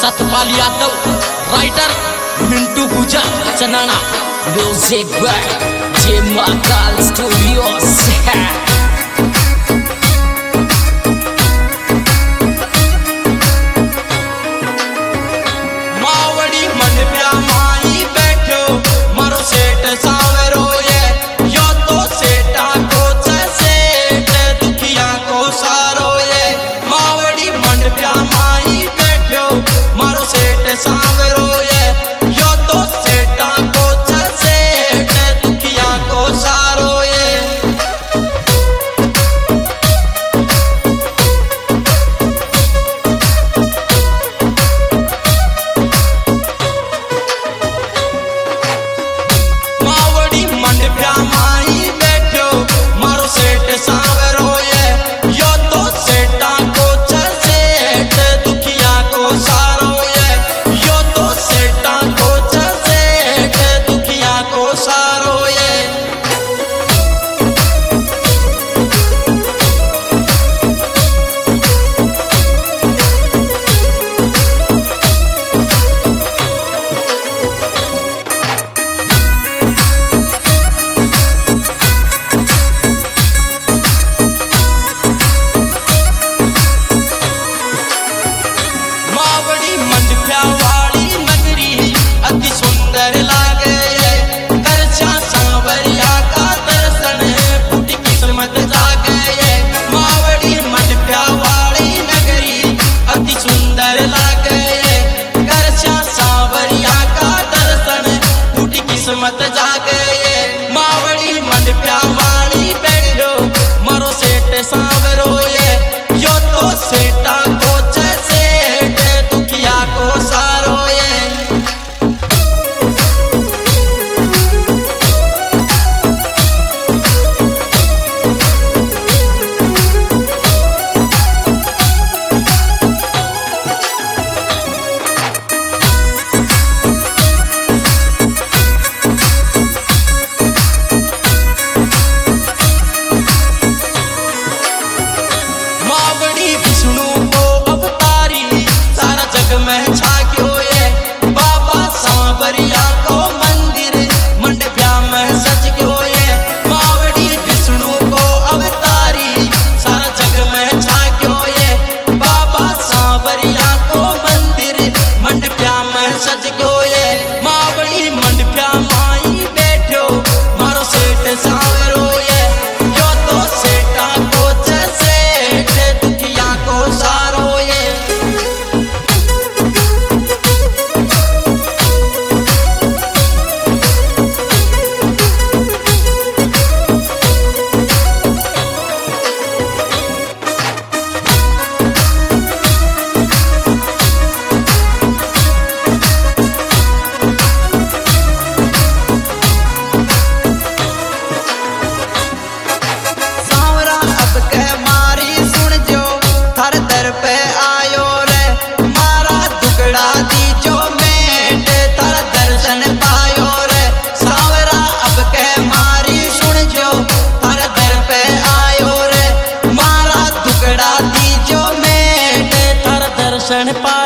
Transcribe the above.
Satpal Yadav, writer Mintu Puja Chanana, music by Jai Mahakal studios. मावड़ी मन प्या माई बैठो मारो सेठ सावरो ये, यो तो सेठा को सेठ दुखिया को सारो ये। मावड़ी मन प्या माई बैठो मारो सेठ सावरो ये, यो तो सेठा को सेठ दुखिया को सारो ये। मावड़ी मन प्या माई बैठो मारो सेठ सावरो ये, यो तो सेठा को सेठ दुखिया को सारो ये, यो तो सेठा को सेठ दुखिया को सारो ये। मावड़ी मंडप्या वाली नगरी अति सुंदर लागे ये, करछा सांवरिया का दर्शन फूटी किस्मत जागे ये। मावड़ी मंडप्या वाली नगरी अति सुंदर लागे ये, करछा सांवरिया का दर्शन फूटी किस्मत जागे ये। मावड़ी मंडप्या वाली बैठो मारो सेठ सांवरो ये, यो तो सेठा को सेठ दुखिया को सारो ये। मावड़ी विष्णु को अवतारी सारा जग में छाक्यो ये, बाबा सांवरिया को मंदिर मंडप्या में सज गयो ये। मावड़ी विष्णु को अवतारी सारा जग में छाक्यो ये, बाबा सांवरिया को मंदिर मंडप्या में सज गयो ये। मावड़ी मंडप्या माई बैठो मारो सेठ सांवरो ये, यो तो सेठा को सेठ दुखिया को सारो ये। सांवरा अब के मारी सुन जो हर दर पे आयो रे, मारा दुगड़ा दीजो मेट थर दर्शन पायो रे। सांवरा अब के मारी सुन जो हर दर पे आयो रे, मारा दुगड़ा दीजो मेट थर दर्शन पायो।